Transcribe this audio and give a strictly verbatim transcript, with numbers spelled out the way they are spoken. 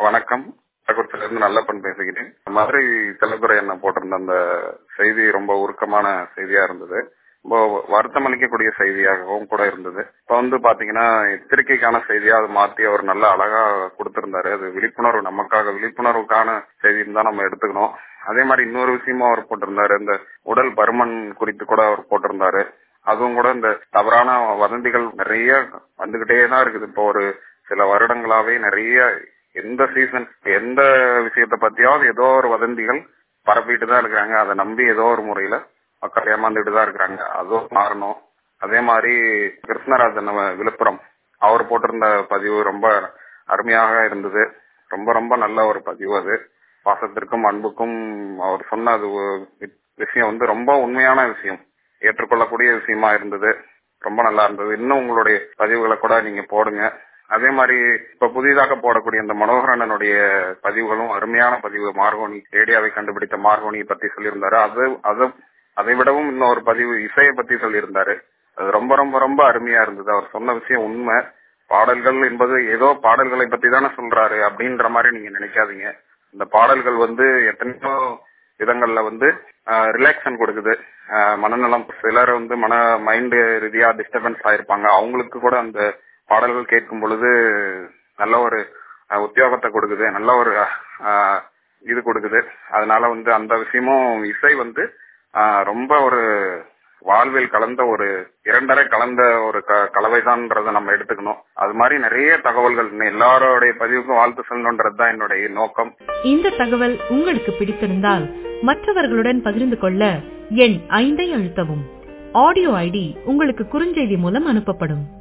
வணக்கம். கள்ளக்குறிச்சியில இருந்து நல்லப்பன் பேசுகிறேன். மதுரை செல்லத்துறை என்ன போட்டிருந்த அந்த செய்தி ரொம்ப உருக்கமான செய்தியா இருந்தது. ரொம்ப வருத்தம் அளிக்கக்கூடிய செய்தியாகவும் கூட இருந்தது. இப்ப வந்து பாத்தீங்கன்னா எச்சரிக்கைக்கான செய்தியா அதை மாத்தி அவர் நல்ல அழகா கொடுத்திருந்தாரு. அது விழிப்புணர்வு, நமக்காக விழிப்புணர்வுக்கான செய்தின்னு தான் நம்ம எடுத்துக்கணும். அதே மாதிரி இன்னொரு விஷயமும் அவர் போட்டிருந்தாரு. இந்த உடல் பருமன் குறித்து கூட அவர் போட்டிருந்தாரு. அதுவும் கூட இந்த தவறான வதந்திகள் நிறைய வந்துகிட்டே தான் இருக்குது. இப்போ ஒரு சில வருடங்களாவே நிறைய எந்த சீசன் எந்த விஷயத்த பத்தியாவது ஏதோ ஒரு வதந்திகள் பரப்பிட்டு தான் இருக்கிறாங்க. அதை நம்பி ஏதோ ஒரு முறையில மக்கள் ஏமாந்துட்டு தான் இருக்கிறாங்க. அதுவும் மாறணும். அதே மாதிரி கிருஷ்ணராஜன் விழுப்புரம் அவர் போட்டிருந்த பதிவு ரொம்ப அருமையாக இருந்தது. ரொம்ப ரொம்ப நல்ல ஒரு பதிவு. அது பாசத்திற்கும் அன்புக்கும் அவர் சொன்ன அது விஷயம் வந்து ரொம்ப உண்மையான விஷயம், ஏற்றுக்கொள்ளக்கூடிய விஷயமா இருந்தது. ரொம்ப நல்லா இருந்தது. இன்னும் உங்களுடைய பதிவுகளை கூட நீங்க போடுங்க. அதே மாதிரி இப்ப புதிதாக போடக்கூடிய இந்த மனோகரனுடைய பதிவுகளும் அருமையான பதிவு. மார்கோனி ரேடியோவை கண்டுபிடித்த மார்கோனியை பத்தி சொல்லியிருந்தாரு. அது அது அதை விடவும் இன்னொரு பதிவு இசையை பத்தி சொல்லியிருந்தாரு. அது ரொம்ப ரொம்ப ரொம்ப அருமையா இருந்தது. அவர் சொன்ன விஷயம் உண்மை. பாடல்கள் என்பது ஏதோ பாடல்களை பத்தி தானே சொல்றாரு அப்படின்ற மாதிரி நீங்க நினைக்காதீங்க. இந்த பாடல்கள் வந்து எத்தனையோ விதங்கள்ல வந்து ரிலாக்ஸன் கொடுக்குது. மனநலம், சிலர் வந்து மன மைண்ட் ரீதியா டிஸ்டர்பன்ஸ் ஆயிருப்பாங்க. அவங்களுக்கு கூட அந்த பாடல்கள் கேட்கும் பொழுது நல்ல ஒரு உத்தியோகத்தை கொடுக்குது, நல்ல ஒரு இது கொடுக்குது. அதனால வந்து அந்த விஷயமும் இசை வந்து ரொம்ப ஒரு வாழ்வில் கலந்த ஒரு இரண்டரை கலந்த ஒரு கலவைதான்றத நம்ம எடுத்துக்கணும். அது மாதிரி நிறைய தகவல்கள் எல்லாரோடைய பதிவுக்கும் வாழ்த்து சொல்லணும்ன்றதுதான் என்னுடைய நோக்கம். இந்த தகவல் உங்களுக்கு பிடித்திருந்தால் மற்றவர்களுடன் பகிர்ந்து கொள்ள எண் ஐந்தை அழுத்தவும். ஆடியோ ஐடி உங்களுக்கு குறுஞ்செய்தி மூலம் அனுப்பப்படும்.